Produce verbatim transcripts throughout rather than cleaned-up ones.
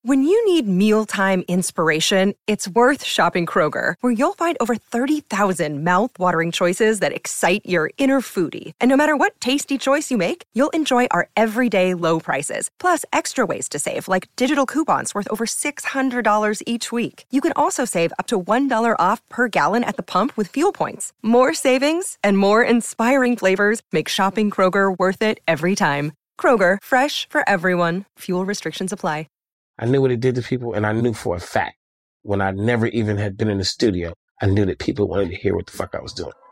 When you need mealtime inspiration, it's worth shopping Kroger, where you'll find over thirty thousand mouth-watering choices that excite your inner foodie. And no matter what tasty choice you make, you'll enjoy our everyday low prices, plus extra ways to save, like digital coupons worth over six hundred dollars each week. You can also save up to one dollar off per gallon at the pump with fuel points. More savings and more inspiring flavors make shopping Kroger worth it every time. Kroger, fresh for everyone. Fuel restrictions apply. I knew what it did to people, and I knew for a fact, when I never even had been in the studio, I knew that people wanted to hear what the fuck I was doing.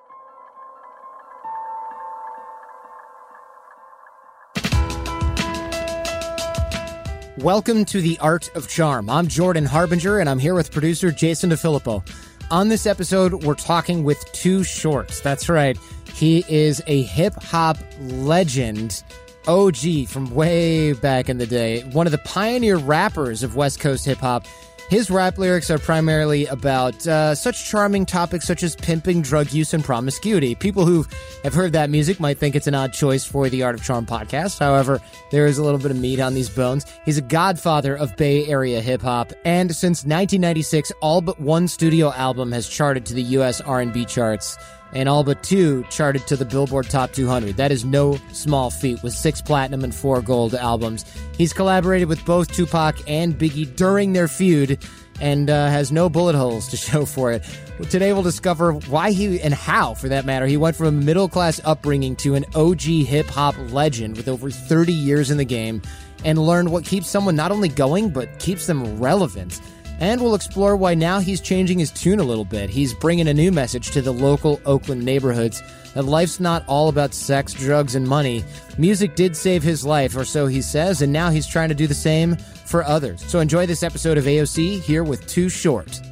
Welcome to The Art of Charm. I'm Jordan Harbinger, and I'm here with producer Jason DeFilippo. On this episode, we're talking with Too Short. That's right. He is a hip-hop legend, O G from way back in the day, one of the pioneer rappers of West Coast hip-hop. His rap lyrics are primarily about uh, such charming topics such as pimping, drug use, and promiscuity. People who have heard that music might think it's an odd choice for the Art of Charm podcast. However, there is a little bit of meat on these bones. He's a godfather of Bay Area hip-hop, and since nineteen ninety-six, all but one studio album has charted to the U S R and B charts, and all but two charted to the Billboard Top two hundred. That is no small feat, with six platinum and four gold albums. He's collaborated with both Tupac and Biggie during their feud, and uh, has no bullet holes to show for it. Today we'll discover why he, and how, for that matter, he went from a middle-class upbringing to an O G hip-hop legend with over thirty years in the game, and learn what keeps someone not only going, but keeps them relevant. And we'll explore why now he's changing his tune a little bit. He's bringing a new message to the local Oakland neighborhoods, that life's not all about sex, drugs, and money. Music did save his life, or so he says, and now he's trying to do the same for others. So enjoy this episode of A O C here with Too Short.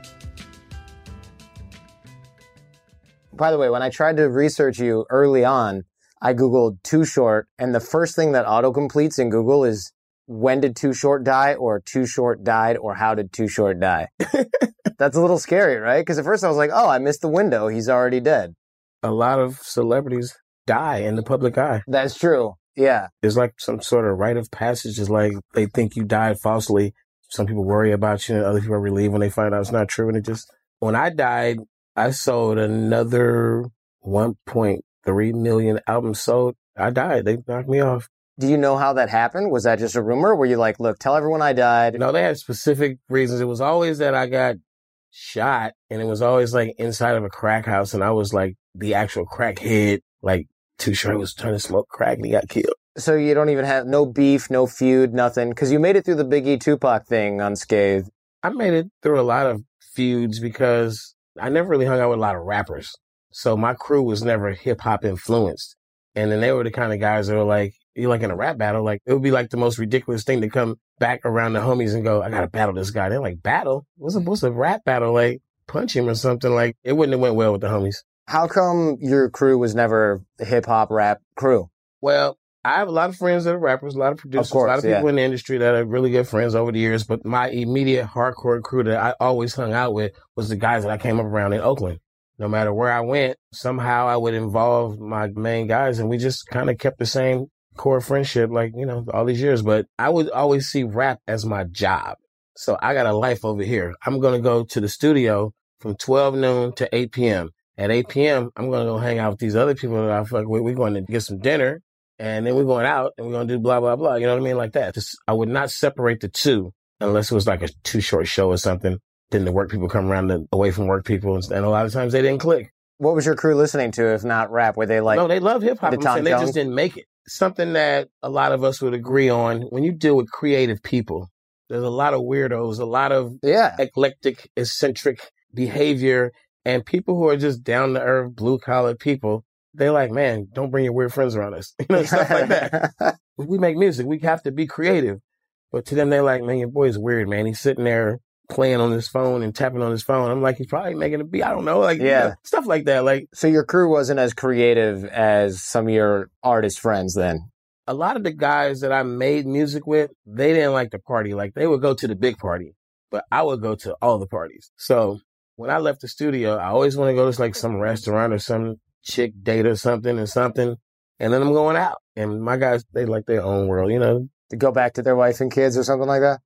By the way, when I tried to research you early on, I Googled Too Short, and the first thing that autocompletes in Google is, when did Too Short die, or Too Short died, or how did Too Short die? That's a little scary, right? Because at first I was like, oh, I missed the window. He's already dead. A lot of celebrities die in the public eye. That's true. Yeah. It's like some sort of rite of passage. It's like they think you died falsely. Some people worry about you, and other people are relieved when they find out it's not true. And it just, when I died, I sold another one point three million albums sold. I died. They knocked me off. Do you know how that happened? Was that just a rumor? Were you like, look, tell everyone I died? No, they had specific reasons. It was always that I got shot, and it was always like inside of a crack house, and I was like the actual crackhead, like Too Short was trying to smoke crack and he got killed. So you don't even have no beef, no feud, nothing? Because you made it through the Biggie Tupac thing unscathed. I made it through a lot of feuds because I never really hung out with a lot of rappers. So my crew was never hip-hop influenced. And then they were the kind of guys that were like, you're like in a rap battle, like it would be like the most ridiculous thing to come back around the homies and go, I got to battle this guy. They're like, battle? What's a, what's a rap battle? Like, punch him or something. Like, it wouldn't have went well with the homies. How come your crew was never a hip-hop rap crew? Well, I have a lot of friends that are rappers, a lot of producers, of course, a lot of people yeah. in the industry that are really good friends over the years. But my immediate hardcore crew that I always hung out with was the guys that I came up around in Oakland. No matter where I went, somehow I would involve my main guys, and we just kind of kept the same core friendship, like, you know, all these years. But I would always see rap as my job. So I got a life over here. I'm going to go to the studio from twelve noon to eight p.m. At eight p.m., I'm going to go hang out with these other people that I fuck with. We're going to get some dinner, and then we're going out, and we're going to do blah, blah, blah. You know what I mean? Like that. Just, I would not separate the two unless it was like a Too Short show or something. Then the work people come around the away from work people, and, and a lot of times they didn't click. What was your crew listening to, if not rap? Were they like... No, they love hip-hop. The I'm Tom saying they Jones? just didn't make it. Something that a lot of us would agree on, when you deal with creative people, there's a lot of weirdos, a lot of yeah. eclectic, eccentric behavior, and people who are just down-to-earth, blue-collar people. They're like, man, don't bring your weird friends around us. You know, stuff like that. We make music. We have to be creative. But to them, they're like, man, your boy's weird, man. He's sitting there playing on his phone and tapping on his phone. I'm like, he's probably making a beat. I don't know. Like, yeah. You know, stuff like that. Like, so your crew wasn't as creative as some of your artist friends then? A lot of the guys that I made music with, they didn't like to party. Like, they would go to the big party, but I would go to all the parties. So when I left the studio, I always want to go to like some restaurant or some chick date or something and something. And then I'm going out. And my guys, they like their own world, you know. To go back to their wife and kids or something like that?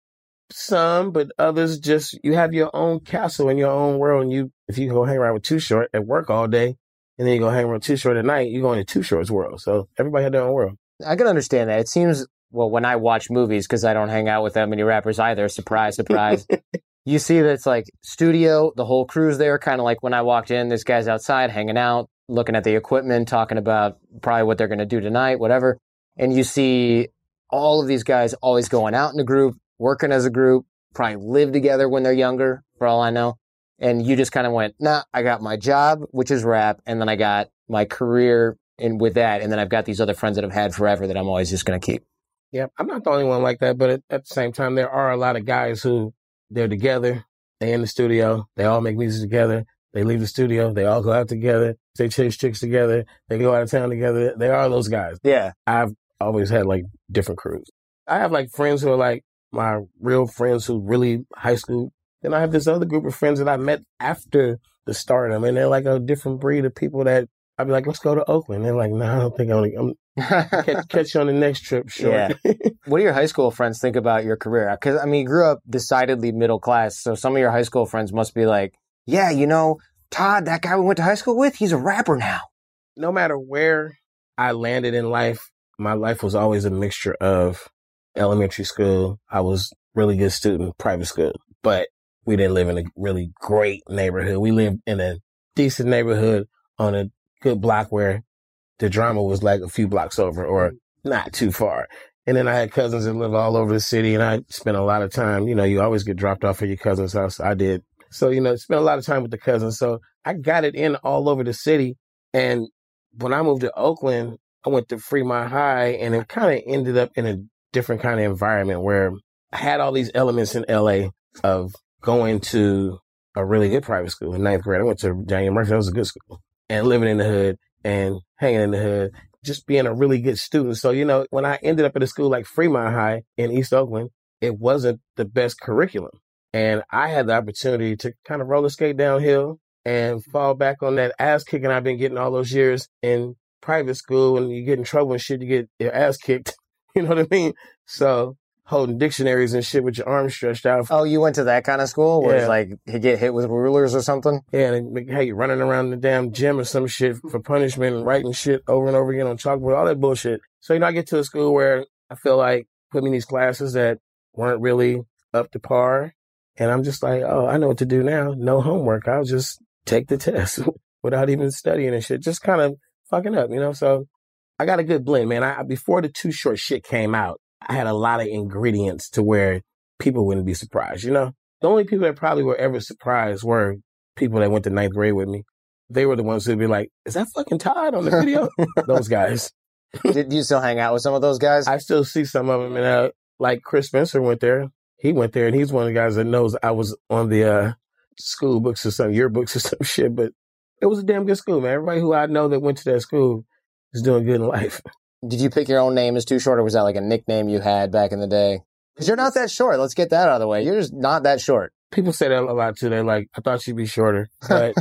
Some, but others just, you have your own castle in your own world. And you, if you go hang around with Too Short at work all day, and then you go hang around with Too Short at night, you go into Too Short's world. So everybody had their own world. I can understand that. It seems, well, when I watch movies, because I don't hang out with that many rappers either, surprise, surprise, you see that it's like studio, the whole crew's there, kind of like when I walked in, this guy's outside hanging out, looking at the equipment, talking about probably what they're going to do tonight, whatever. And you see all of these guys always going out in a group, working as a group, probably live together when they're younger, for all I know. And you just kind of went, nah, I got my job, which is rap, and then I got my career in with that, and then I've got these other friends that I've had forever that I'm always just going to keep. Yeah, I'm not the only one like that, but at, at the same time, there are a lot of guys who, they're together, they in the studio, they all make music together, they leave the studio, they all go out together, they chase chicks together, they go out of town together. They are those guys. Yeah. I've always had like different crews. I have like friends who are like my real friends who really high school. Then I have this other group of friends that I met after the stardom, and they're like a different breed of people that I'd be like, let's go to Oakland. They're like, no, nah, I don't think I'm going to catch, catch you on the next trip. Sure. Yeah. What do your high school friends think about your career? Because, I mean, you grew up decidedly middle class, so some of your high school friends must be like, yeah, you know, Todd, that guy we went to high school with, he's a rapper now. No matter where I landed in life, my life was always a mixture of elementary school. I was a really good student, private school, but we didn't live in a really great neighborhood. We lived in a decent neighborhood on a good block where the drama was like a few blocks over or not too far. And then I had cousins that lived all over the city, and I spent a lot of time, you know, you always get dropped off at your cousin's house. I did. So, you know, spent a lot of time with the cousins. So I got it in all over the city. And when I moved to Oakland, I went to Fremont High, and it kind of ended up in a different kind of environment where I had all these elements in L A of going to a really good private school. In ninth grade, I went to Daniel Murphy. That was a good school. And living in the hood and hanging in the hood, just being a really good student. So, you know, when I ended up at a school like Fremont High in East Oakland, it wasn't the best curriculum. And I had the opportunity to kind of roller skate downhill and fall back on that ass kicking I've been getting all those years in private school. When you get in trouble and shit, you get your ass kicked. You know what I mean? So holding dictionaries and shit with your arms stretched out. Oh, you went to that kind of school where Yeah. it's like you get hit with rulers or something? Yeah, and they, hey, running around the damn gym or some shit for punishment and writing shit over and over again on chalkboard, all that bullshit. So, you know, I get to a school where I feel like put me in these classes that weren't really up to par. And I'm just like, oh, I know what to do now. No homework. I'll just take the test without even studying and shit. Just kind of fucking up, you know? So I got a good blend, man. I before the Too Short shit came out, I had a lot of ingredients to where people wouldn't be surprised, you know? The only people that probably were ever surprised were people that went to ninth grade with me. They were the ones who'd be like, is that fucking Todd on the video? Those guys. Did you still hang out with some of those guys? I still see some of them. And uh, like Chris Spencer went there. He went there, and he's one of the guys that knows I was on the uh, school books or some yearbooks or some shit. But it was a damn good school, man. Everybody who I know that went to that school is doing good in life. Did you pick your own name as Too Short, or was that like a nickname you had back in the day? Because you're not that short. Let's get that out of the way. You're just not that short. People say that a lot, too. They're like, I thought you'd be shorter. But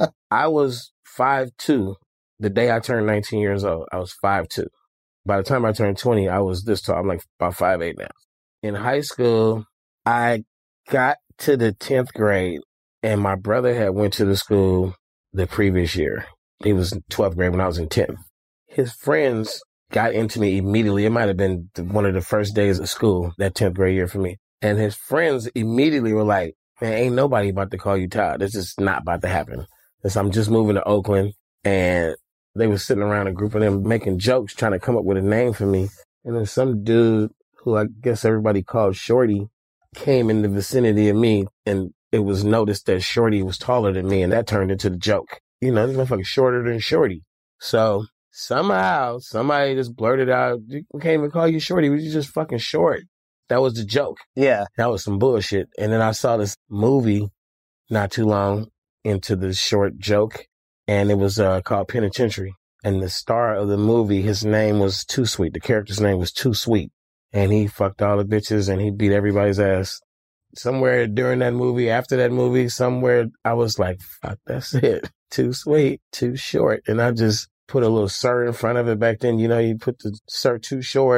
I was five two the day I turned nineteen years old. I was five two. By the time I turned twenty, I was this tall. I'm like about five eight now. In high school, I got to the tenth grade, and my brother had went to the school the previous year. He was in twelfth grade when I was in tenth. His friends got into me immediately. It might have been one of the first days of school, that tenth grade year for me. And his friends immediately were like, man, ain't nobody about to call you Todd. This is not about to happen. So I'm just moving to Oakland, and they were sitting around, a group of them making jokes, trying to come up with a name for me. And then some dude who I guess everybody called Shorty came in the vicinity of me, and it was noticed that Shorty was taller than me, and that turned into the joke. You know, this motherfucker's shorter than Shorty. So somehow somebody just blurted out, we can't even call you Shorty. We just fucking short. That was the joke. Yeah. That was some bullshit. And then I saw this movie not too long into the short joke, and it was uh, called Penitentiary. And the star of the movie, his name was Too Sweet. The character's name was Too Sweet. And he fucked all the bitches, and he beat everybody's ass. Somewhere during that movie, after that movie, somewhere I was like, fuck, that's it. Too sweet, too short. And I just put a little sir in front of it back then. You know, you put the sir Too Short.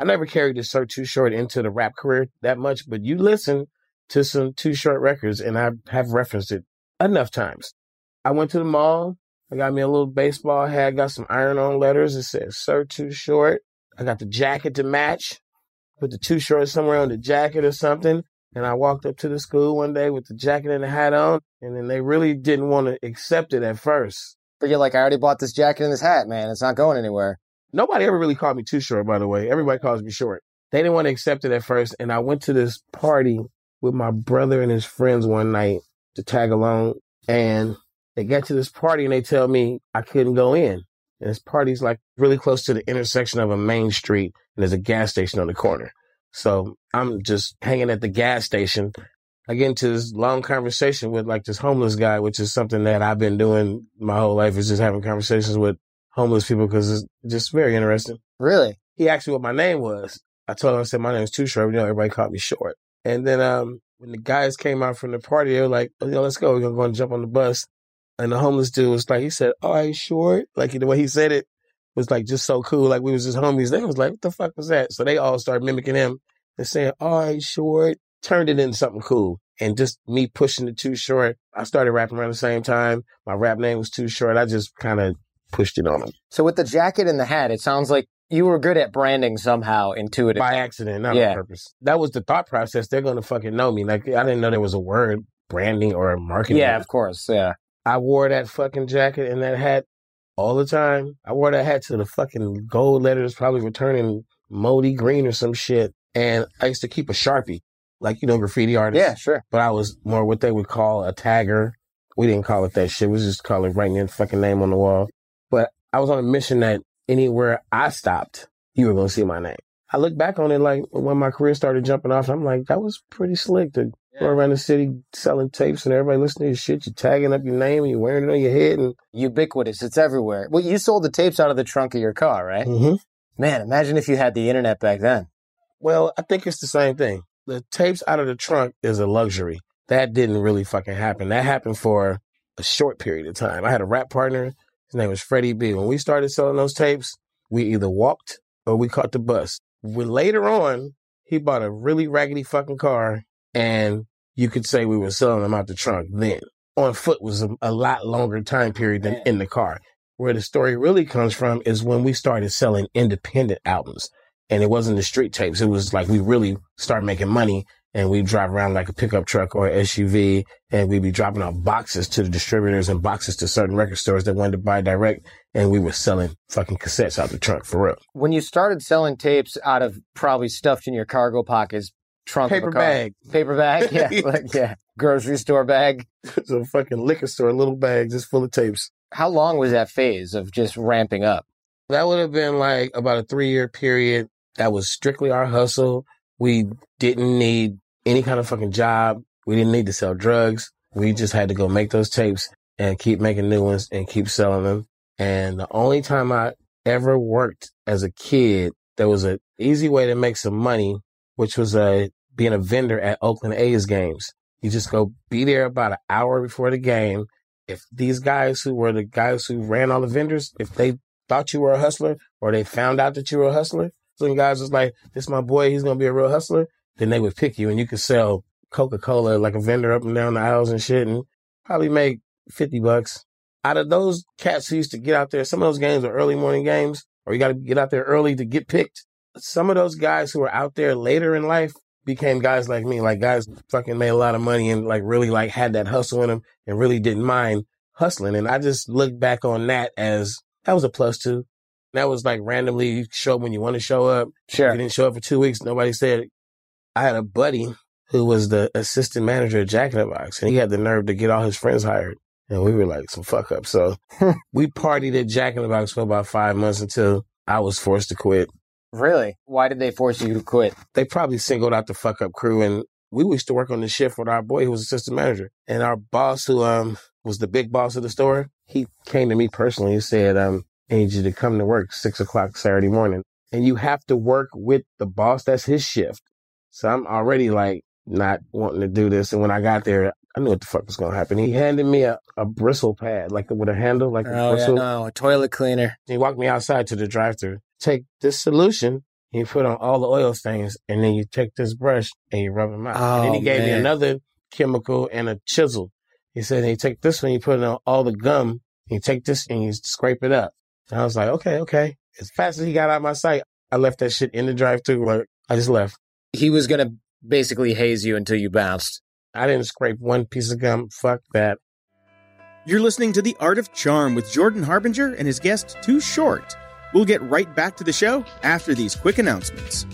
I never carried the Sir Too Short into the rap career that much, but you listen to some Too Short records, and I have referenced it enough times. I went to the mall. I got me a little baseball hat, got some iron-on letters. It says Sir Too Short. I got the jacket to match. Put the Too Short somewhere on the jacket or something. And I walked up to the school one day with the jacket and the hat on, and then they really didn't want to accept it at first. But you're like, I already bought this jacket and this hat, man. It's not going anywhere. Nobody ever really called me Too Short, by the way. Everybody calls me Short. They didn't want to accept it at first, and I went to this party with my brother and his friends one night to tag along, and they get to this party and they tell me I couldn't go in. And this party's like really close to the intersection of a main street, and there's a gas station on the corner. So I'm just hanging at the gas station. I get into this long conversation with like this homeless guy, which is something that I've been doing my whole life, is just having conversations with homeless people because it's just very interesting. Really? He asked me what my name was. I told him, I said, my name is Too Short. You know, everybody called me Short. And then um, when the guys came out from the party, they were like, oh, you know, let's go. We're going to go and jump on the bus. And the homeless dude was like, he said, all right, Short. Like the way he said it was like just so cool. Like we was just homies. They was like, what the fuck was that? So they all started mimicking him and saying, all right, Short. Turned it into something cool. And just me pushing the Too Short. I started rapping around the same time. My rap name was Too Short. I just kind of pushed it on him. So with the jacket and the hat, it sounds like you were good at branding somehow, intuitively. By accident, not yeah. on purpose. That was the thought process. They're going to fucking know me. Like, I didn't know there was a word, branding or marketing. Yeah, of course, yeah. I wore that fucking jacket and that hat all the time. I wore that hat to the fucking gold letters, probably returning Modi Green or some shit. And I used to keep a Sharpie, like, you know, graffiti artists. Yeah, sure. But I was more what they would call a tagger. We didn't call it that shit. We just call it writing your fucking name on the wall. But I was on a mission that anywhere I stopped, you were going to see my name. I look back on it like when my career started jumping off, I'm like, that was pretty slick to yeah. go around the city selling tapes and everybody listening to your shit. You're tagging up your name and you're wearing it on your head. And ubiquitous. It's everywhere. Well, you sold the tapes out of the trunk of your car, right? Mm-hmm. Man, imagine if you had the internet back then. Well, I think it's the same thing. The tapes out of the trunk is a luxury. That didn't really fucking happen. That happened for a short period of time. I had a rap partner. His name was Freddie B. When we started selling those tapes, we either walked or we caught the bus. When later on, he bought a really raggedy fucking car, and you could say we were selling them out the trunk then. On foot was a, a lot longer time period than in the car. Where the story really comes from is when we started selling independent albums. And it wasn't the street tapes. It was like we really started making money, and we'd drive around like a pickup truck or an S U V, and we'd be dropping off boxes to the distributors and boxes to certain record stores that wanted to buy direct, and we were selling fucking cassettes out the trunk for real. When you started selling tapes out of probably stuffed in your cargo pockets, trunk Paper of a car. bag. Paper bag? Yeah. like, yeah. Grocery store bag. It's a fucking liquor store, little bag just full of tapes. How long was that phase of just ramping up? That would have been like about a three-year period. That was strictly our hustle. We didn't need any kind of fucking job. We didn't need to sell drugs. We just had to go make those tapes and keep making new ones and keep selling them. And the only time I ever worked as a kid, there was an easy way to make some money, which was uh, being a vendor at Oakland A's games. You just go be there about an hour before the game. If these guys who were the guys who ran all the vendors, if they thought you were a hustler or they found out that you were a hustler, some guys was like, this is my boy, he's going to be a real hustler, then they would pick you and you could sell Coca-Cola like a vendor up and down the aisles and shit and probably make fifty bucks. Out of those cats who used to get out there, some of those games are early morning games, or you got to get out there early to get picked. Some of those guys who were out there later in life became guys like me, like guys fucking made a lot of money and like really like had that hustle in them and really didn't mind hustling. And I just look back on that as that was a plus two. That was like randomly you show up when you want to show up. Sure. If you didn't show up for two weeks, nobody said it. I had a buddy who was the assistant manager at Jack in the Box, and he had the nerve to get all his friends hired. And we were like some fuck up. So we partied at Jack in the Box for about five months until I was forced to quit. Really? Why did they force you to quit? They probably singled out the fuck up crew, and we used to work on the shift with our boy who was assistant manager. And our boss, who um was the big boss of the store, he came to me personally and said, um, I need you to come to work six o'clock Saturday morning. And you have to work with the boss. That's his shift. So I'm already like not wanting to do this. And when I got there, I knew what the fuck was going to happen. He handed me a, a bristle pad, like with a handle, like a oh, bristle. Yeah, no, a toilet cleaner. He walked me outside to the drive-thru. Take this solution. and you put on all the oil stains, and then you take this brush and you rub them out. Oh, and then he gave man. me another chemical and a chisel. He said, you take this one, you put it on all the gum, and you take this and you scrape it up. And I was like, okay, okay. As fast as he got out of my sight, I left that shit in the drive-thru. Like, I just left. He was going to basically haze you until you bounced. I didn't scrape one piece of gum. Fuck that. You're listening to The Art of Charm with Jordan Harbinger and his guest, Too Short. We'll get right back to the show after these quick announcements.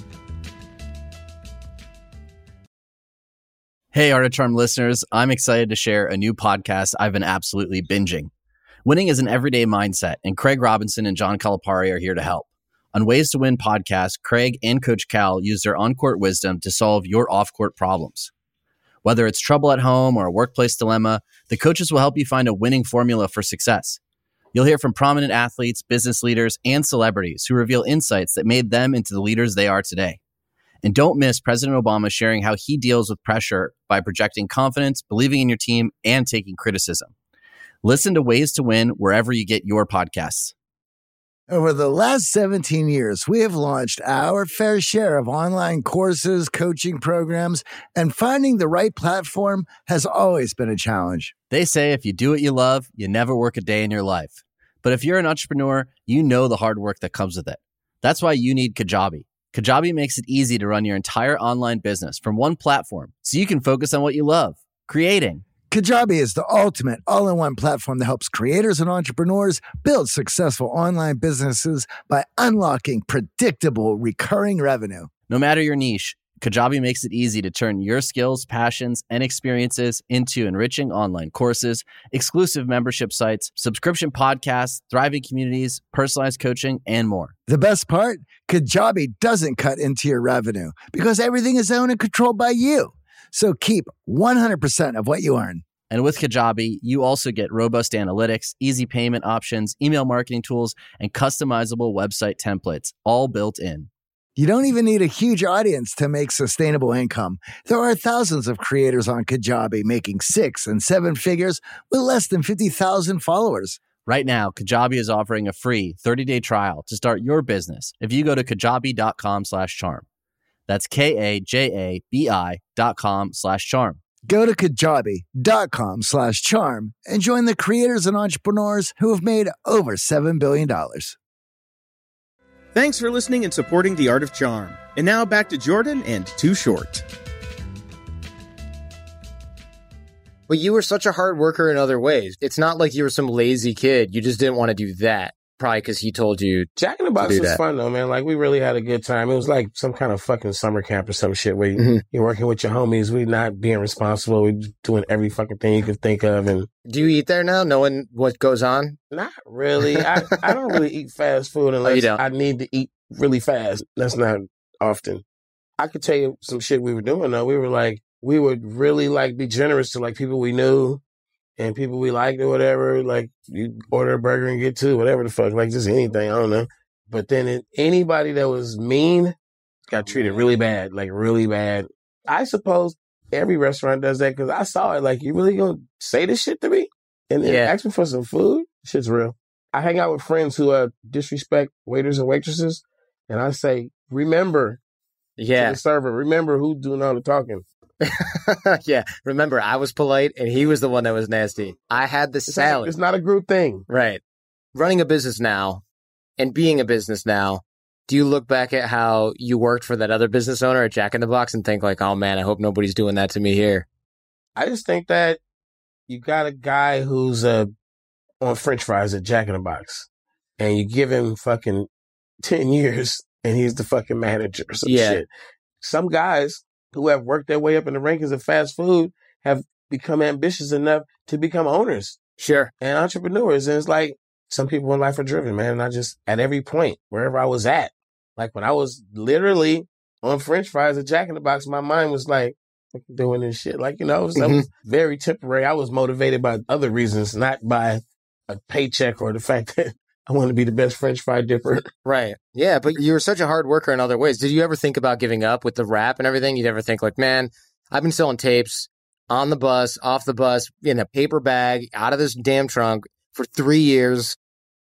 Hey, Art of Charm listeners, I'm excited to share a new podcast I've been absolutely binging. Winning is an everyday mindset, and Craig Robinson and John Calipari are here to help. On Ways to Win podcast, Craig and Coach Cal use their on-court wisdom to solve your off-court problems. Whether it's trouble at home or a workplace dilemma, the coaches will help you find a winning formula for success. You'll hear from prominent athletes, business leaders, and celebrities who reveal insights that made them into the leaders they are today. And don't miss President Obama sharing how he deals with pressure by projecting confidence, believing in your team, and taking criticism. Listen to Ways to Win wherever you get your podcasts. Over the last seventeen years, we have launched our fair share of online courses, coaching programs, and finding the right platform has always been a challenge. They say if you do what you love, you never work a day in your life. But if you're an entrepreneur, you know the hard work that comes with it. That's why you need Kajabi. Kajabi makes it easy to run your entire online business from one platform so you can focus on what you love, creating. Kajabi is the ultimate all-in-one platform that helps creators and entrepreneurs build successful online businesses by unlocking predictable, recurring revenue. No matter your niche, Kajabi makes it easy to turn your skills, passions, and experiences into enriching online courses, exclusive membership sites, subscription podcasts, thriving communities, personalized coaching, and more. The best part? Kajabi doesn't cut into your revenue because everything is owned and controlled by you. So keep one hundred percent of what you earn. And with Kajabi, you also get robust analytics, easy payment options, email marketing tools, and customizable website templates, all built in. You don't even need a huge audience to make sustainable income. There are thousands of creators on Kajabi making six and seven figures with less than fifty thousand followers. Right now, Kajabi is offering a free thirty-day trial to start your business if you go to kajabi.com slash charm. That's K-A-J-A-B-I dot com slash charm. Go to kajabi.com slash charm and join the creators and entrepreneurs who have made over seven billion dollars. Thanks for listening and supporting The Art of Charm. And now back to Jordan and Too Short. But you were such a hard worker in other ways. It's not like you were some lazy kid. You just didn't want to do that. Probably because he told you Jack in the Box do was that. fun though, man. Like we really had a good time. It was like some kind of fucking summer camp or some shit where you, Mm-hmm. you're working with your homies. We not being responsible. We doing every fucking thing you could think of. And Do you eat there now, knowing what goes on? not really. I, I don't really eat fast food Oh, you unless don't? I need to eat really fast. That's not often. I could tell you some shit we were doing though. We were like, we would really like be generous to like people we knew and people we liked or whatever. Like you order a burger and get two, whatever the fuck, like just anything. I don't know. But then it, anybody that was mean got treated really bad, like really bad. I suppose every restaurant does that because I saw it. Like, you really gonna say this shit to me and then Yeah. ask me for some food? Shit's real. I hang out with friends who uh, disrespect waiters and waitresses, and I say, remember to Yeah. the server, remember who's doing all the talking. Yeah. Remember, I was polite and he was the one that was nasty. I had the It's, not, salad. it's not a group thing. Right. Running a business now and being a business now, do you look back at how you worked for that other business owner at Jack in the Box and think like, oh man, I hope nobody's doing that to me here? I just think that you got a guy who's uh, on French fries at Jack in the Box, and you give him fucking ten years, and he's the fucking manager or some Yeah. shit. Some guys who have worked their way up in the rankings of fast food have become ambitious enough to become owners Sure. and entrepreneurs. And it's like, some people in life are driven, man. And I just, at every point, wherever I was at, like when I was literally on French fries at Jack in the Box, my mind was like, fucking doing this shit. Like, you know, it was, that was very temporary. I was motivated by other reasons, not by a paycheck or the fact that I want to be the best French fry dipper. Right. Yeah, but you were such a hard worker in other ways. Did you ever think about giving up with the rap and everything? You'd ever think like, man, I've been selling tapes on the bus, off the bus, in a paper bag, out of this damn trunk for three years.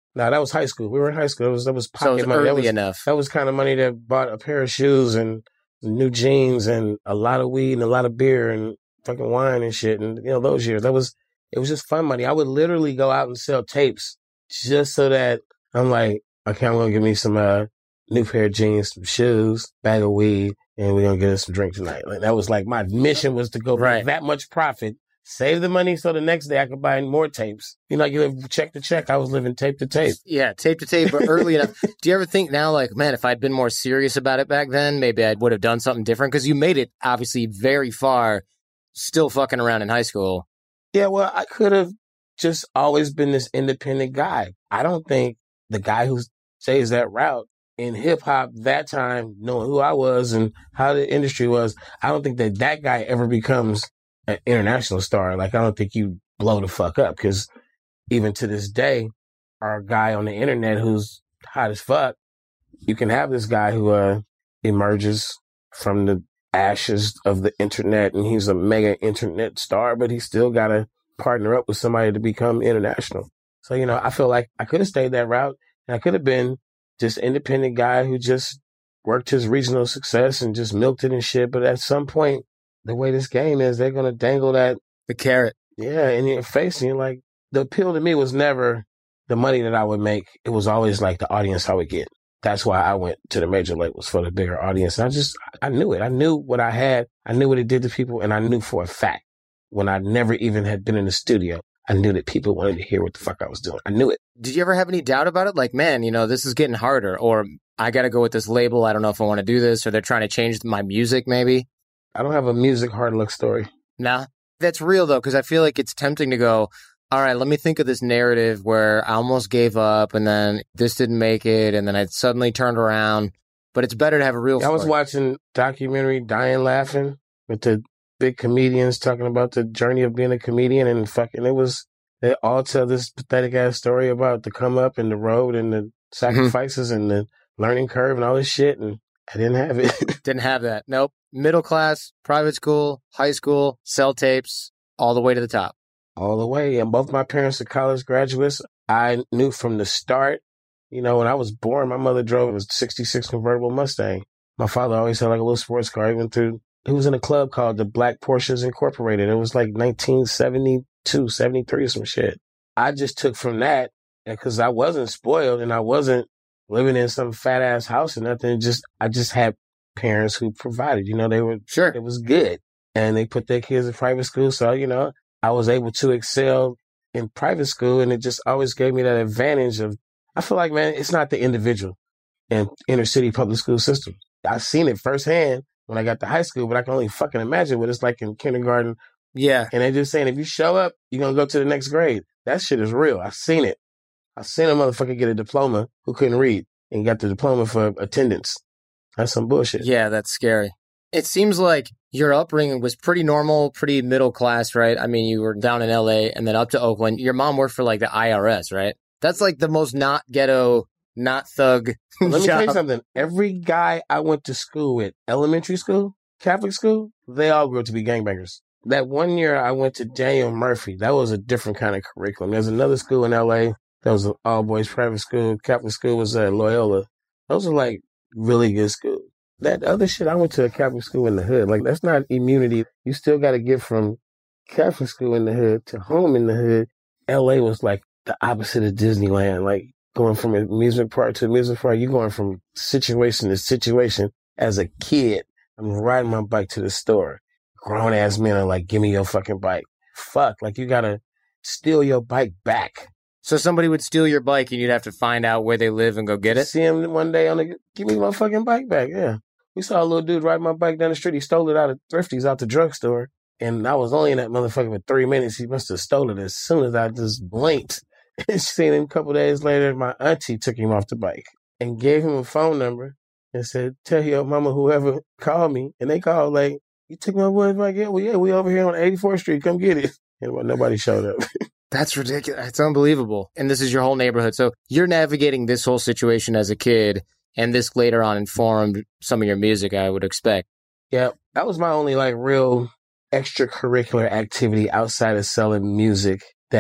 No, that was high school. We were in high school. That was, that was pocket So it was money. early that was, enough. That was kind of money that bought a pair of shoes and new jeans and a lot of weed and a lot of beer and fucking wine and shit. And, you know, those years, that was, it was just fun money. I would literally go out and sell tapes just so that I'm like, okay, I'm going to give me some uh, new pair of jeans, some shoes, bag of weed, and we're going to get us some drink tonight. Like, that was like my mission was to go Right. make that much profit. Save the money so the next day I could buy more tapes. You know, you live check to check. I was living tape to tape. Yeah, tape to tape, but early enough. Do you ever think now, like, man, if I'd been more serious about it back then, maybe I would have done something different? Because you made it, obviously, very far, still fucking around in high school. Yeah, well, I could have just always been this independent guy. I don't think the guy who says that route in hip-hop that time, knowing who I was and how the industry was, I don't think that that guy ever becomes an international star. Like, I don't think you blow the fuck up, because even to this day, our guy on the internet who's hot as fuck, you can have this guy who uh, emerges from the ashes of the internet and he's a mega internet star, but he still got to partner up with somebody to become international. So, you know, I feel like I could have stayed that route and I could have been just independent guy who just worked his regional success and just milked it and shit. But at some point, the way this game is, they're going to dangle that The carrot. yeah in your face. And you're like, the appeal to me was never the money that I would make. It was always like the audience I would get. That's why I went to the major labels, for the bigger audience. And I just, I knew it. I knew what I had. I knew what it did to people. And I knew for a fact, when I never even had been in the studio, I knew that people wanted to hear what the fuck I was doing. I knew it. Did you ever have any doubt about it? Like, man, you know, this is getting harder, or I got to go with this label. I don't know if I want to do this, or they're trying to change my music, maybe. I don't have a music hard luck story. Nah, that's real, though, because I feel like it's tempting to go, all right, let me think of this narrative where I almost gave up and then this didn't make it and then I suddenly turned around. But it's better to have a real I was story. watching documentary Dying Laughing with the big comedians talking about the journey of being a comedian, and fucking it was, they all tell this pathetic ass story about the come up and the road and the sacrifices and the learning curve and all this shit, and I didn't have it. Didn't have that. Nope. Middle class, private school, high school, sell tapes, all the way to the top. All the way. And both my parents are college graduates. I knew from the start, you know, when I was born, my mother drove a sixty-six convertible Mustang. My father always had like a little sports car. He went through, he was in a club called the Black Porsches Incorporated. It was like nineteen seventy-two, seventy-three or some shit. I just took from that, because I wasn't spoiled and I wasn't living in some fat ass house or nothing. Just, I just had parents who provided, you know, they were, Sure. it was good. And they put their kids in private school. So, you know, I was able to excel in private school, and it just always gave me that advantage of, I feel like, man, it's not the individual in inner city public school system. I've seen it firsthand when I got to high school, but I can only fucking imagine what it's like in kindergarten. Yeah. And they're just saying, if you show up, you're going to go to the next grade. That shit is real. I've seen it. I've seen a motherfucker get a diploma who couldn't read and got the diploma for attendance. That's some bullshit. Yeah, that's scary. It seems like your upbringing was pretty normal, pretty middle class, right? I mean, you were down in L A and then up to Oakland. Your mom worked for like the I R S, right? That's like the most not ghetto, not thug Let me job. tell you something. Every guy I went to school with, elementary school, Catholic school, they all grew up to be gangbangers. That one year I went to Daniel Murphy, that was a different kind of curriculum. There's another school in L A that was an all-boys private school. Catholic school was uh, Loyola. Those are like really good schools. That other shit, I went to a Catholic school in the hood. Like, that's not immunity. You still got to get from Catholic school in the hood to home in the hood. L A was like the opposite of Disneyland. Like, going from amusement park to amusement park, you're going from situation to situation. As a kid, I'm riding my bike to the store. Grown ass men are like, give me your fucking bike. Fuck, like, you got to steal your bike back. So somebody would steal your bike and you'd have to find out where they live and go get it? See him one day on the, give me my fucking bike back, yeah. We saw a little dude riding my bike down the street. He stole it out of Thrifty's, out the drugstore. And I was only in that motherfucker for three minutes. He must have stolen it as soon as I just blinked. And seen him a couple days later, my auntie took him off the bike and gave him a phone number and said, tell your mama whoever called me. And they called like, you took my boy's bike? Yeah, well, yeah, we over here on eighty-fourth Street. Come get it. And well, nobody showed up. That's ridiculous. It's unbelievable. And this is your whole neighborhood. So you're navigating this whole situation as a kid, and this later on informed some of your music, I would expect. Yeah, that was my only like real extracurricular activity outside of selling music that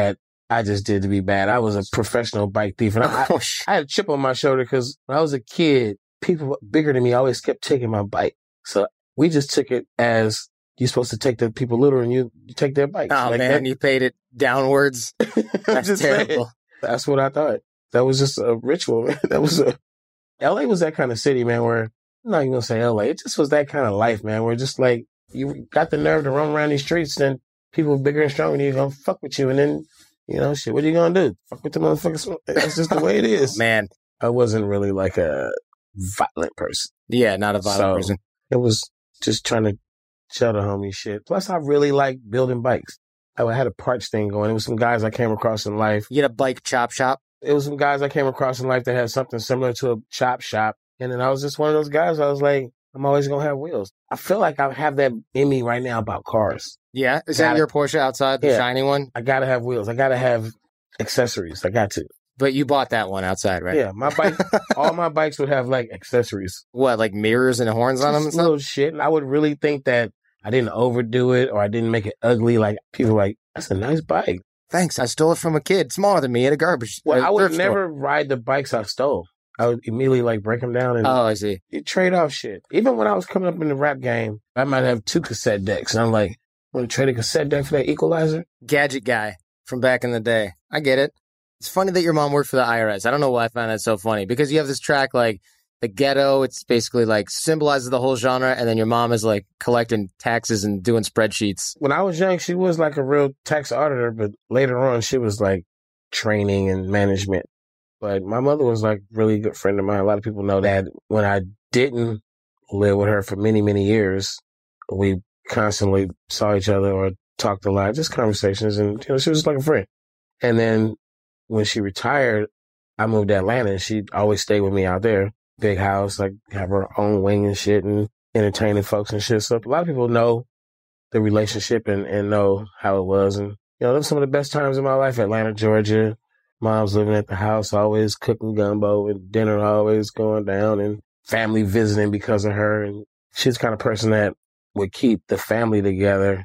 I just did to be bad. I was a professional bike thief. And I, I, I had a chip on my shoulder because when I was a kid, people bigger than me always kept taking my bike. So we just took it as you're supposed to take the people little and you, you take their bikes. Oh, like man, that. you paid it downwards. That's just terrible. saying. That's what I thought. That was just a ritual, man. That was a... L A was that kind of city, man, where... I'm not even going to say L A. It just was that kind of life, man, where just like, you got the nerve to run around these streets, then people bigger and stronger than you going to fuck with you. And then, you know, shit, what are you going to do? Fuck with the motherfuckers. That's just the way it is. Man. I wasn't really like a violent person. Yeah, not a violent so person. It was just trying to show the homie shit. Plus, I really like building bikes. I had a parts thing going. It was some guys I came across in life. You had a bike chop shop? It was some guys I came across in life that had something similar to a chop shop. And then I was just one of those guys. I was like, I'm always going to have wheels. I feel like I have that in me right now about cars. Yeah? Is Gotta, that your Porsche outside, the yeah, shiny one? I got to have wheels. I got to have accessories. I got to. But you bought that one outside, right? Yeah, my bike, all my bikes would have like accessories. What, like mirrors and horns on them and stuff? Little shit. And I would really think that I didn't overdo it or I didn't make it ugly. Like people were like, that's a nice bike. Thanks. I stole it from a kid smaller than me at a garbage. Well, a I would thrift never store. ride the bikes I stole. I would immediately like break them down and oh, I see. you trade off shit. Even when I was coming up in the rap game, I might have two cassette decks. And I'm like, want to trade a cassette deck for that equalizer? Gadget guy from back in the day. I get it. It's funny that your mom worked for the I R S. I don't know why I find that so funny. Because you have this track like The Ghetto. It's basically like symbolizes the whole genre. And then your mom is like collecting taxes and doing spreadsheets. When I was young, she was like a real tax auditor. But later on, she was like training and management. But my mother was like a really good friend of mine. A lot of people know that. When I didn't live with her for many, many years, we constantly saw each other or talked a lot, just conversations. And, you know, she was like a friend. And then when she retired, I moved to Atlanta and she always stayed with me out there. Big house, like have her own wing and shit and entertaining folks and shit. So a lot of people know the relationship and, and know how it was. And, you know, those were some of the best times in my life. Atlanta, Georgia. Mom's living at the house, always cooking gumbo and dinner always going down and family visiting because of her. And she's the kind of person that would keep the family together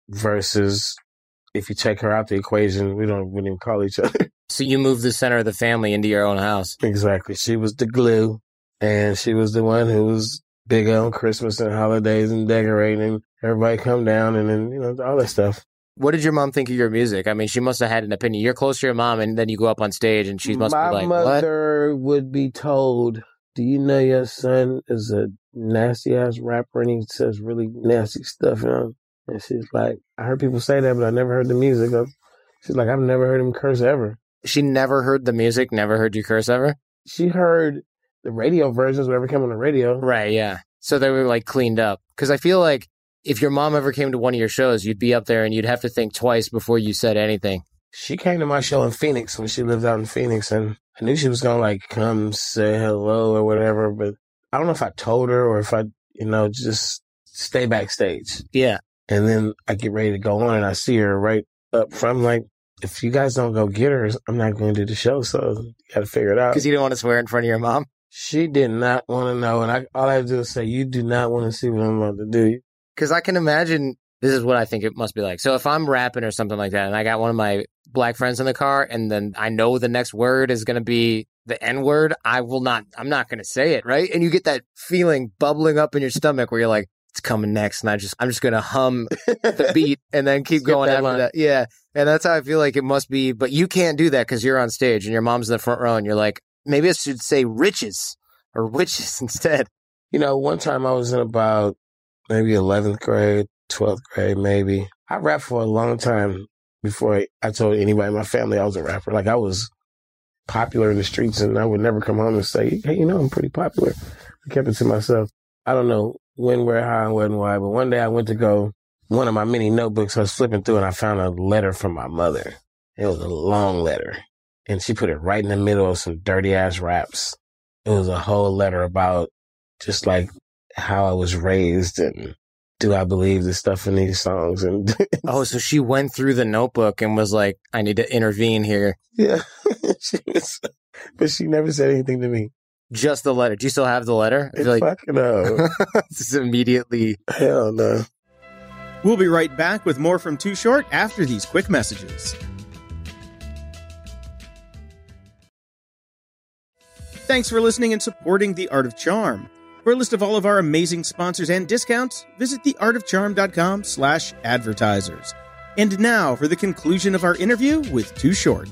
versus if you take her out the equation, we don't wouldn't even call each other. So you moved the center of the family into your own house. Exactly. She was the glue and she was the one who was big on Christmas and holidays and decorating. Everybody come down and then, you know, all that stuff. What did your mom think of your music? I mean, she must have had an opinion. You're close to your mom, and then you go up on stage, and she must My be like, My what? mother would be told, do you know your son is a nasty-ass rapper, and he says really nasty stuff, you know? And she's like, I heard people say that, but I never heard the music. She's like, I've never heard him curse ever. She never heard the music, never heard you curse ever? She heard the radio versions, whatever came on the radio. Right, yeah. So they were, like, cleaned up. Because I feel like if your mom ever came to one of your shows, you'd be up there and you'd have to think twice before you said anything. She came to my show in Phoenix when she lived out in Phoenix, and I knew she was going to, like, come say hello or whatever, but I don't know if I told her or if I, you know, just stay backstage. Yeah. And then I get ready to go on, and I see her right up front. I'm like, if you guys don't go get her, I'm not going to do the show, so you got to figure it out. Because you didn't want to swear in front of your mom? She did not want to know, and I all I have to do is say, you do not want to see what I'm about to do. Because I can imagine, this is what I think it must be like. So if I'm rapping or something like that, and I got one of my black friends in the car, and then I know the next word is going to be the N word, I will not, I'm not going to say it, right? And you get that feeling bubbling up in your stomach where you're like, it's coming next, and I just, I'm just going to hum the beat and then keep Skip going that after line. that. Yeah. And that's how I feel like it must be. But you can't do that because you're on stage and your mom's in the front row, and you're like, maybe I should say riches or witches instead. You know, one time I was in about maybe eleventh grade, twelfth grade, maybe. I rapped for a long time before I, I told anybody in my family I was a rapper. Like, I was popular in the streets, and I would never come home and say, hey, you know, I'm pretty popular. I kept it to myself. I don't know when, where, how, and when, why, but one day I went to go, one of my many notebooks I was flipping through, and I found a letter from my mother. It was a long letter, and she put it right in the middle of some dirty-ass raps. It was a whole letter about just, like, how I was raised and do I believe the stuff in these songs. And Oh, so she went through the notebook and was like, I need to intervene here. yeah, she was, but she never said anything to me. Just the letter. Do you still have the letter? I feel like Fuck no. this is immediately. Hell no. We'll be right back with more from Too Short after these quick messages. Thanks for listening and supporting The Art of Charm. For a list of all of our amazing sponsors and discounts, visit theartofcharm.com slash advertisers. And now for the conclusion of our interview with Too Short.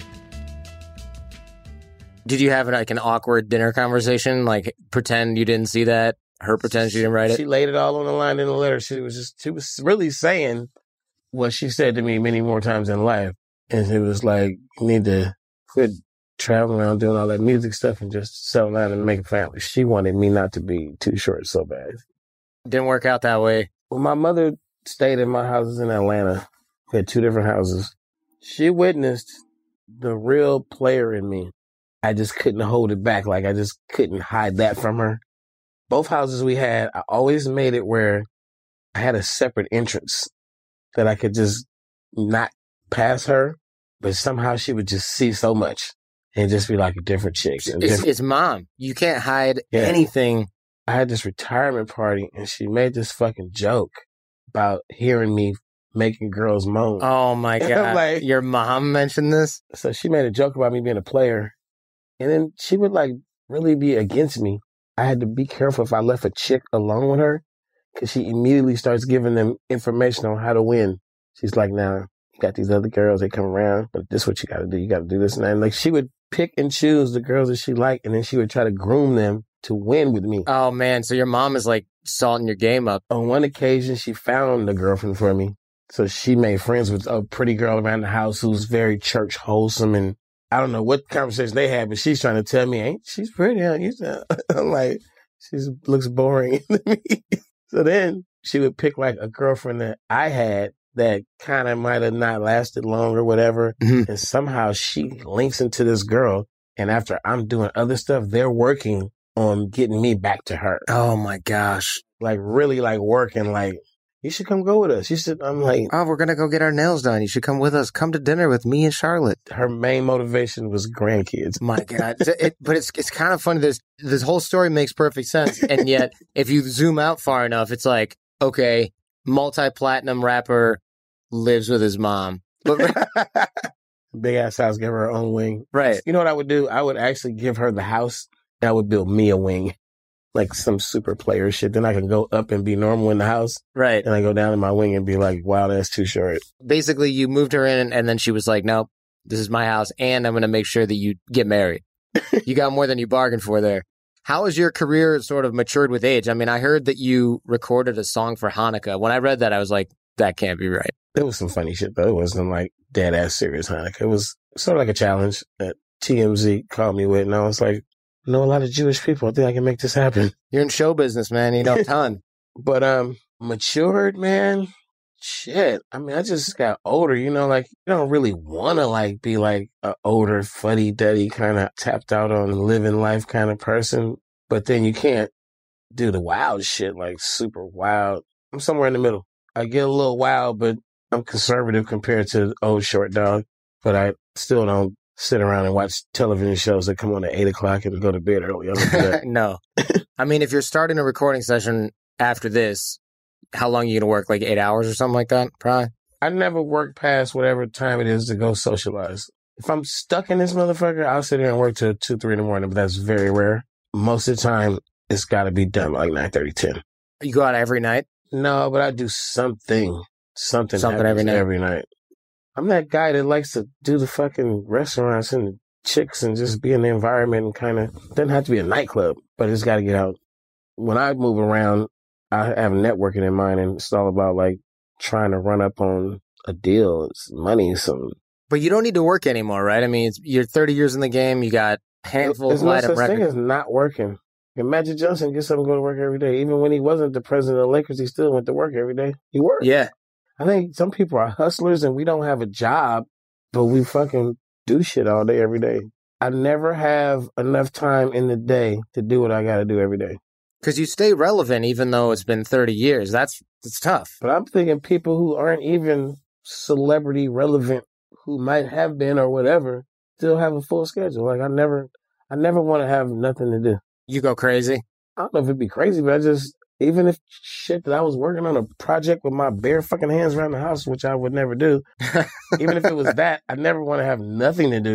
Did you have like an awkward dinner conversation? Like pretend you didn't see that? Her pretend she didn't write it? She laid it all on the line in the letter. She was just, she was really saying what she said to me many more times in life. And it was like, you need to quit traveling around doing all that music stuff and just settle down and make a family. She wanted me not to be Too Short so bad. Didn't work out that way. Well, my mother stayed in my houses in Atlanta. We had two different houses. She witnessed the real player in me. I just couldn't hold it back. Like, I just couldn't hide that from her. Both houses we had, I always made it where I had a separate entrance that I could just not pass her, but somehow she would just see so much. And just be like a different chick. It's, different. it's mom. You can't hide Yeah. anything. I had this retirement party and she made this fucking joke about hearing me making girls moan. Oh my God. Like- Your mom mentioned this? So she made a joke about me being a player. And then she would like really be against me. I had to be careful if I left a chick alone with her because she immediately starts giving them information on how to win. She's like, now, you got these other girls, they come around, but this is what you got to do. You got to do this and that. And like she would pick and choose the girls that she liked, and then she would try to groom them to win with me. Oh man, so your mom is like salting your game up. On one occasion, she found a girlfriend for me. So she made friends with a pretty girl around the house who's very church wholesome. And I don't know what conversation they had, but she's trying to tell me, ain't she's pretty, huh? You said, I'm like, she looks boring to me. So then she would pick like a girlfriend that I had that kind of might have not lasted long or whatever. Mm-hmm. And somehow she links into this girl. And after I'm doing other stuff, they're working on getting me back to her. Oh my gosh. Like really like working like, you should come go with us. You should, I'm like, Oh, we're going to go get our nails done. You should come with us. Come to dinner with me and Charlotte. her main motivation was grandkids. My God. So it, but it's it's kind of funny. This, this whole story makes perfect sense. And yet, if you zoom out far enough, it's like, okay, multi-platinum rapper lives with his mom. But Big ass house, give her her own wing. right. You know what I would do? I would actually give her the house and I would build me a wing. Like some super player shit. Then I can go up and be normal in the house. Right. And I go down in my wing and be like, wow, that's too short. Basically, you moved her in, and then she was like, nope, this is my house, and I'm going to make sure that you get married. You got more than you bargained for there. How has your career sort of matured with age? I mean, I heard that you recorded a song for Hanukkah. When I read that, I was like, that can't be right. It was some funny shit, though. It wasn't like dead ass serious Hanukkah. It was sort of like a challenge that T M Z called me with. And I was like, I know a lot of Jewish people. I think I can make this happen. You're in show business, man. You know a ton. But um, matured, man. Shit. I mean, I just got older. You know, like you don't really want to like be like a older, fuddy-duddy kind of tapped out on living life kind of person. But then you can't do the wild shit, like super wild. I'm somewhere in the middle. I get a little wild, but I'm conservative compared to old short dog. But I still don't sit around and watch television shows that come on at eight o'clock and go to bed early. I don't do that. No. I mean, if you're starting a recording session after this, how long are you going to work? Like eight hours or something like that? Probably. I never work past whatever time it is to go socialize. If I'm stuck in this motherfucker, I'll sit here and work till two, three in the morning, but that's very rare. Most of the time, it's got to be done by like nine thirty, ten. You go out every night? No, but I do something. Something, Something every happens night. every night. I'm that guy that likes to do the fucking restaurants and the chicks and just be in the environment and kind of, doesn't have to be a nightclub, but it's got to get out. When I move around, I have networking in mind, and it's all about like trying to run up on a deal. It's money, some. But you don't need to work anymore, right? I mean, it's, you're thirty years in the game. You got a handful There's of no light up such thing records. as not working. And Magic Johnson gets up and go to work every day. Even when he wasn't the president of the Lakers, he still went to work every day. He worked. Yeah. I think some people are hustlers and we don't have a job, but we fucking do shit all day, every day. I never have enough time in the day to do what I got to do every day. Because you stay relevant even though it's been thirty years. That's it's tough. But I'm thinking people who aren't even celebrity relevant, who might have been or whatever, still have a full schedule. Like I never, I never want to have nothing to do. You go crazy. I don't know if it'd be crazy, but I just, even if shit that I was working on a project with my bare fucking hands around the house, which I would never do, even if it was that, I never want to have nothing to do.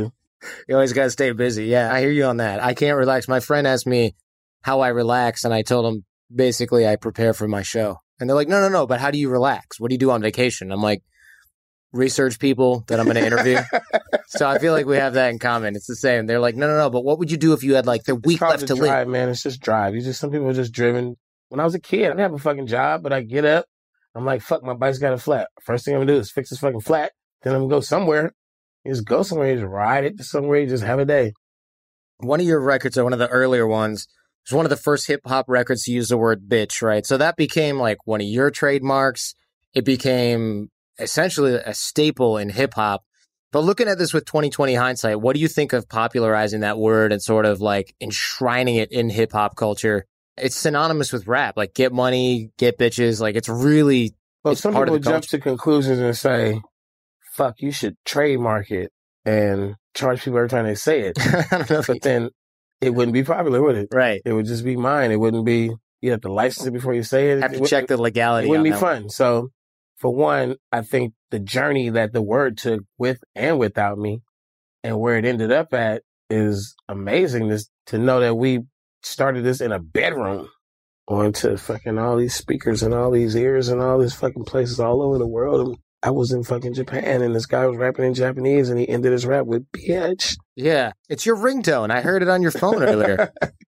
You always got to stay busy. Yeah, I hear you on that. I can't relax. My friend asked me how I relax, and I told him basically I prepare for my show. And they're like, no, no, no, but how do you relax? What do you do on vacation? I'm like, research people that I'm going to interview. So I feel like we have that in common. It's the same. They're like, no, no, no, but what would you do if you had like the week left to drive, live? Man, it's just drive. You just Some people are just driven. When I was a kid, I didn't have a fucking job, but I get up. I'm like, fuck, my bike's got a flat. First thing I'm going to do is fix this fucking flat. Then I'm going to go somewhere. You just go somewhere, you just ride it to somewhere, you just have a day. One of your records, or one of the earlier ones, was one of the first hip-hop records to use the word bitch, right? So that became like one of your trademarks. It became essentially a staple in hip-hop. But looking at this with twenty twenty hindsight, what do you think of popularizing that word and sort of like enshrining it in hip-hop culture? It's synonymous with rap, like get money, get bitches. Like it's really Well, it's some part people of the jump culture. to conclusions and say, fuck, you should trademark it and charge people every time they say it. I don't know if But then it wouldn't be popular, would it? right. It would just be mine. It wouldn't be, you have to license it before you say it. Have It to would- check the legality. It wouldn't on be that fun. one. So, for one, I think the journey that the word took with and without me and where it ended up at is amazing. This, to know that we started this in a bedroom, going to fucking all these speakers and all these ears and all these fucking places all over the world. And I was in fucking Japan and this guy was rapping in Japanese and he ended his rap with bitch. Yeah, it's your ringtone. I heard it on your phone earlier.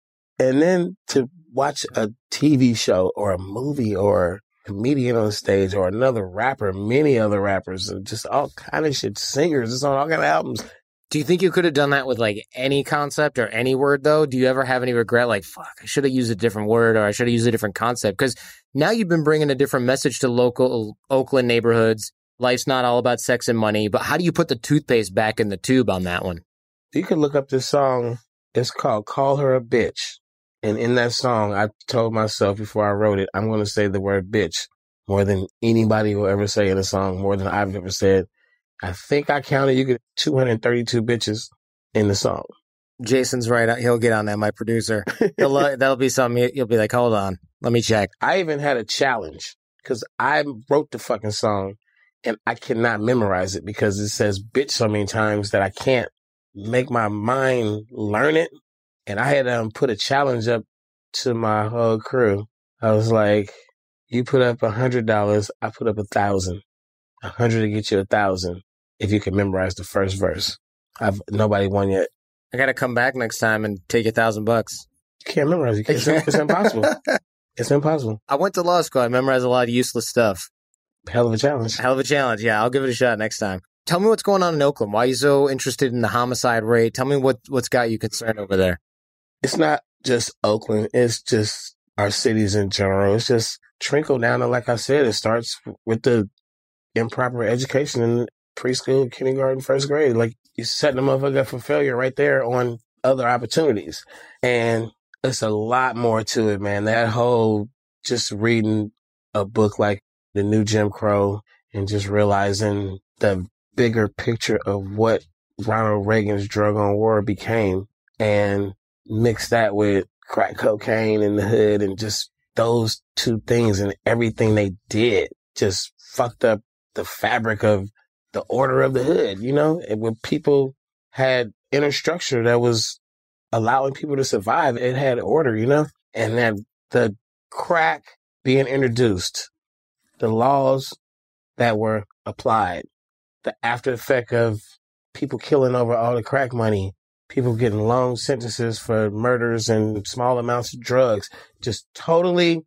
And then to watch a T V show or a movie or a comedian on stage or another rapper, many other rappers, and just all kind of shit, singers, it's on all kind of albums. Do you think you could have done that with like any concept or any word though? Do you ever have any regret? Like, fuck, I should have used a different word or I should have used a different concept. Because now you've been bringing a different message to local Oakland neighborhoods. Life's not all about sex and money, but how do you put the toothpaste back in the tube on that one? You can look up this song. It's called Call Her a Bitch. And in that song, I told myself before I wrote it, I'm going to say the word bitch more than anybody will ever say in a song, more than I've ever said. I think I counted, you get two hundred thirty-two bitches in the song. Jason's right. He'll get on that, my producer. He'll, uh, that'll be something. You'll be like, hold on, let me check. I even had a challenge because I wrote the fucking song and I cannot memorize it because it says bitch so many times that I can't make my mind learn it. And I had um, put a challenge up to my whole crew. I was like, you put up a hundred dollars, I put up a thousand. A hundred to get you a thousand if you can memorize the first verse. I've nobody won yet. I got to come back next time and take a thousand bucks. You can't memorize it. It's, it's impossible. It's impossible. I went to law school. I memorized a lot of useless stuff. Hell of a challenge. Hell of a challenge. Yeah, I'll give it a shot next time. Tell me what's going on in Oakland. Why are you so interested in the homicide rate? Tell me what, what's got you concerned over there. It's not just Oakland. It's just our cities in general. It's just trickle down. And like I said, it starts with the improper education in preschool, kindergarten, first grade. Like you setting the motherfucker up for failure right there on other opportunities. And it's a lot more to it, man. That whole just reading a book like The New Jim Crow and just realizing the bigger picture of what Ronald Reagan's drug on war became and mix that with crack cocaine in the hood and just those two things and everything they did just fucked up the fabric of the order of the hood, you know, and when people had inner structure that was allowing people to survive, it had order, you know, and that the crack being introduced, the laws that were applied, the after effect of people killing over all the crack money, people getting long sentences for murders and small amounts of drugs, just totally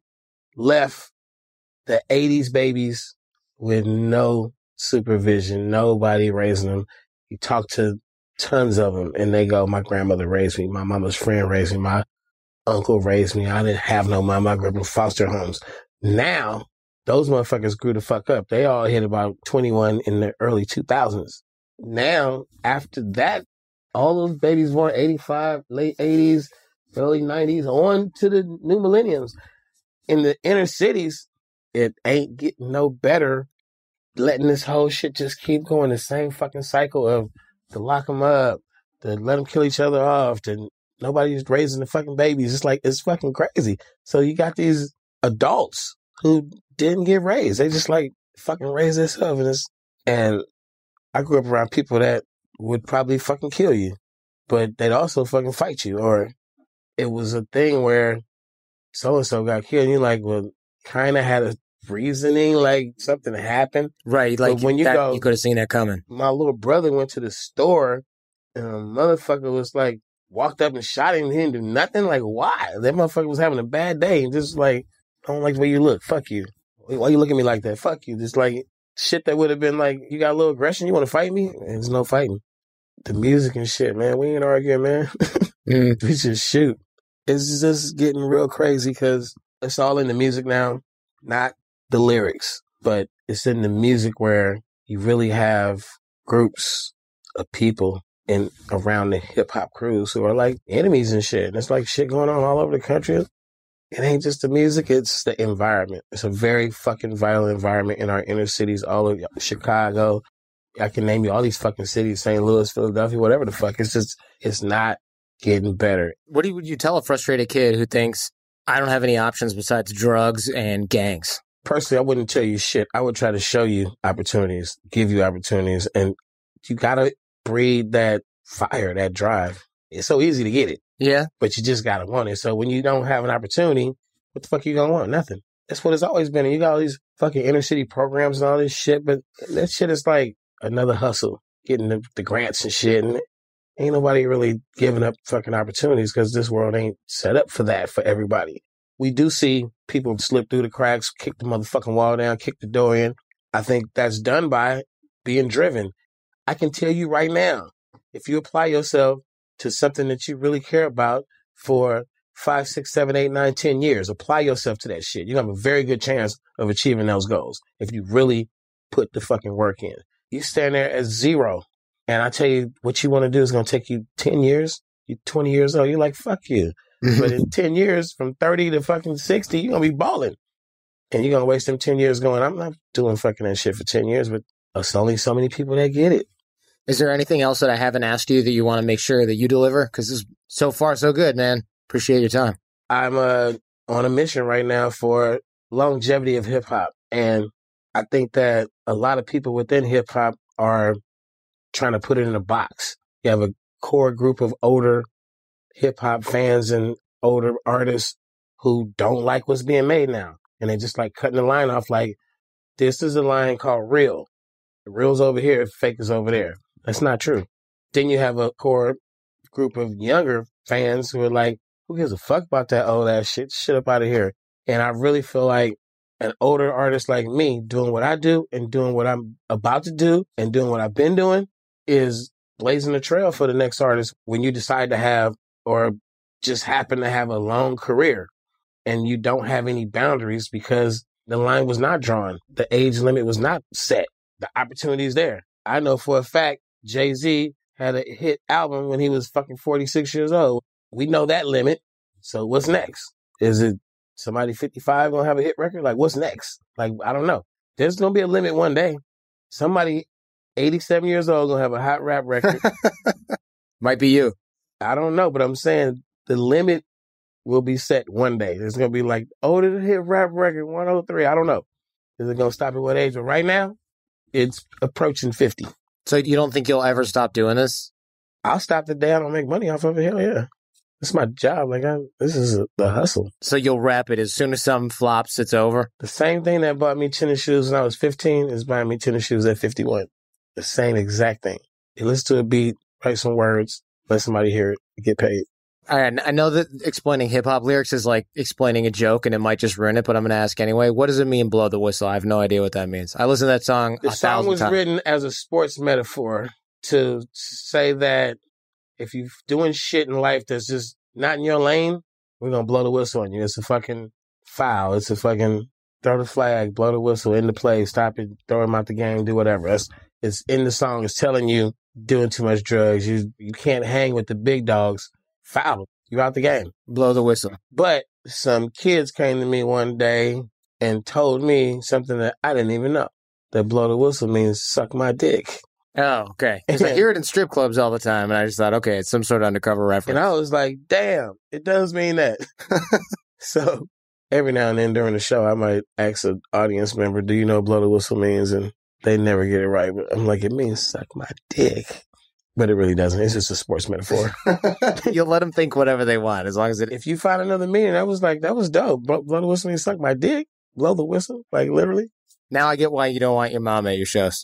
left the eighties babies with no supervision, nobody raising them. You talk to tons of them and they go, my grandmother raised me, my mama's friend raised me, my uncle raised me. I didn't have no mom. I grew up in foster homes. Now, those motherfuckers grew the fuck up. They all hit about twenty-one in the early two thousands. Now, after that, all those babies born eighty-five, late eighties, early nineties, on to the new millenniums. In the inner cities, it ain't getting no better. Letting this whole shit just keep going, the same fucking cycle of to lock them up, to let them kill each other off, to nobody's raising the fucking babies. It's like, it's fucking crazy. So you got these adults who didn't get raised. They just like fucking raise themselves. And, it's, and I grew up around people that would probably fucking kill you, but they'd also fucking fight you. Or it was a thing where so-and-so got killed, and you're like, well, kind of had a reasoning, like something happened. Right, like but when you that, go, you could have seen that coming. My little brother went to the store, and a motherfucker was like, walked up and shot him, and he didn't do nothing. Like, why? That motherfucker was having a bad day, and just like, I don't like the way you look. Fuck you. Why you look at me like that? Fuck you. Just like, shit that would have been like, you got a little aggression, you want to fight me? And there's no fighting. The music and shit, man, we ain't arguing, man. mm. We just shoot. It's just getting real crazy because it's all in the music now, not the lyrics, but it's in the music where you really have groups of people in around the hip hop crews who are like enemies and shit. And it's like shit going on all over the country. It ain't just the music, it's the environment. It's a very fucking violent environment in our inner cities, all of Chicago. I can name you all these fucking cities, Saint Louis, Philadelphia, whatever the fuck. It's just, it's not getting better. What do you, would you tell a frustrated kid who thinks, I don't have any options besides drugs and gangs? Personally, I wouldn't tell you shit. I would try to show you opportunities, give you opportunities, and you gotta breed that fire, that drive. It's so easy to get it. Yeah. But you just gotta want it. So when you don't have an opportunity, what the fuck you gonna want? Nothing. That's what it's always been. And you got all these fucking inner city programs and all this shit, but that shit is like another hustle, getting the, the grants and shit. And ain't nobody really giving up fucking opportunities because this world ain't set up for that for everybody. We do see people slip through the cracks, kick the motherfucking wall down, kick the door in. I think that's done by being driven. I can tell you right now, if you apply yourself to something that you really care about for five, six, seven, eight, nine, ten years, apply yourself to that shit. You have a very good chance of achieving those goals if you really put the fucking work in. You stand there at zero, and I tell you what you want to do is going to take you ten years. You're twenty years old. You're like, fuck you. But in ten years, from thirty to fucking sixty, you're going to be balling. And you're going to waste them ten years going, I'm not doing fucking that shit for ten years, but there's only so many people that get it. Is there anything else that I haven't asked you that you want to make sure that you deliver? Because this is so far so good, man. Appreciate your time. I'm uh, on a mission right now for longevity of hip-hop. And I think that a lot of people within hip-hop are trying to put it in a box. You have a core group of older hip-hop fans and older artists who don't like what's being made now. And they're just like cutting the line off like, this is a line called real. The real's over here, fake is over there. That's not true. Then you have a core group of younger fans who are like, who gives a fuck about that old ass shit? Shit up out of here. And I really feel like an older artist like me doing what I do and doing what I'm about to do and doing what I've been doing is blazing the trail for the next artist when you decide to have or just happen to have a long career and you don't have any boundaries because the line was not drawn. The age limit was not set. The opportunity is there. I know for a fact Jay-Z had a hit album when he was fucking forty-six years old. We know that limit. So what's next? Is it somebody fifty-five going to have a hit record? Like, what's next? Like, I don't know. There's going to be a limit one day. Somebody eighty-seven years old going to have a hot rap record. Might be you. I don't know, but I'm saying the limit will be set one day. There's going to be like, oh, did it hit rap record one oh three? I don't know. Is it going to stop at what age? But right now, it's approaching fifty. So you don't think you'll ever stop doing this? I'll stop the day I don't make money off of it. Hell yeah. It's my job. Like, I, this is a, the hustle. So you'll rap it as soon as something flops, it's over? The same thing that bought me tennis shoes when I was fifteen is buying me tennis shoes at fifty-one. The same exact thing. You listen to a beat, write some words, let somebody hear it, get paid. All right, I know that explaining hip-hop lyrics is like explaining a joke and it might just ruin it, but I'm going to ask anyway. What does it mean, blow the whistle? I have no idea what that means. I listened to that song the a song thousand was times. written as a sports metaphor to say that if you're doing shit in life that's just not in your lane, we're going to blow the whistle on you. It's a fucking foul. It's a fucking throw the flag, blow the whistle, end the play, stop it, throw him out the game, do whatever. That's, it's in the song. It's telling you doing too much drugs. You, you can't hang with the big dogs. Foul. You're out the game. Blow the whistle. But some kids came to me one day and told me something that I didn't even know. That blow the whistle means suck my dick. Oh, okay. Because I hear it in strip clubs all the time, and I just thought, okay, it's some sort of undercover reference. And I was like, damn, it does mean that. So every now and then during the show, I might ask an audience member, do you know what blow the whistle means? And they never get it right. But I'm like, it means suck my dick. But it really doesn't. It's just a sports metaphor. You'll let them think whatever they want, as long as it... If you find another meaning, that was like, that was dope. Blow, blow the whistle and suck my dick. Blow the whistle, like literally. Now I get why you don't want your mom at your shows.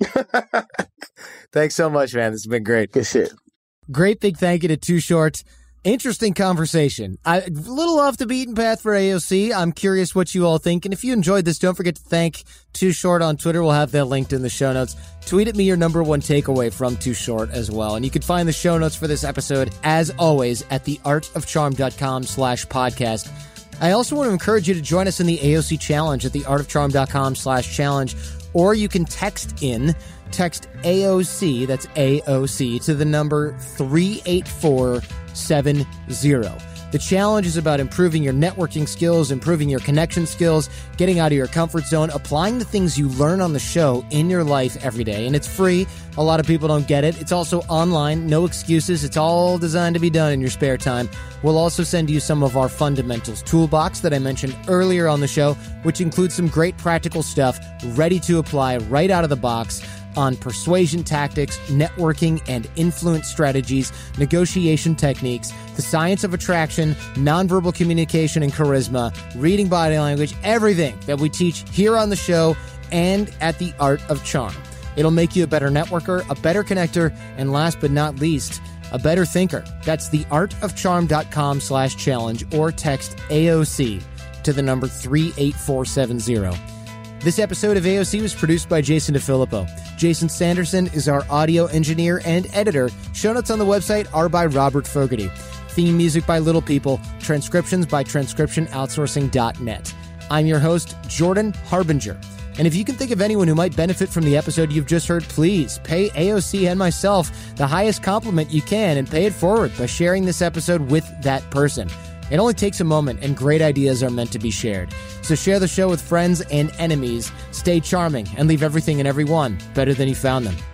Thanks so much, man. This has been great. Good shit. Great big thank you to Too Short. Interesting conversation. I, a little off the beaten path for A O C. I'm curious what you all think. And if you enjoyed this, don't forget to thank Too Short on Twitter. We'll have that linked in the show notes. Tweet at me your number one takeaway from Too Short as well. And you can find the show notes for this episode, as always, at theartofcharm.com slash podcast. I also want to encourage you to join us in the A O C Challenge at theartofcharm.com slash challenge. Or you can text in, text A O C, that's A O C, to the number three eight four seven zero. The challenge is about improving your networking skills, improving your connection skills, getting out of your comfort zone, applying the things you learn on the show in your life every day. And it's free. A lot of people don't get it. It's also online. No excuses. It's all designed to be done in your spare time. We'll also send you some of our fundamentals toolbox that I mentioned earlier on the show, which includes some great practical stuff ready to apply right out of the box on persuasion tactics, networking and influence strategies, negotiation techniques, the science of attraction, nonverbal communication and charisma, reading body language, everything that we teach here on the show and at The Art of Charm. It'll make you a better networker, a better connector, and last but not least, a better thinker. That's theartofcharm.com slash challenge or text A O C to the number three eight four seven zero. This episode of A O C was produced by Jason DeFilippo. Jason Sanderson is our audio engineer and editor. Show notes on the website are by Robert Fogarty. Theme music by Little People. Transcriptions by transcription outsourcing dot net. I'm your host, Jordan Harbinger. And if you can think of anyone who might benefit from the episode you've just heard, please pay A O C and myself the highest compliment you can and pay it forward by sharing this episode with that person. It only takes a moment, and great ideas are meant to be shared. So share the show with friends and enemies. Stay charming and leave everything and everyone better than you found them.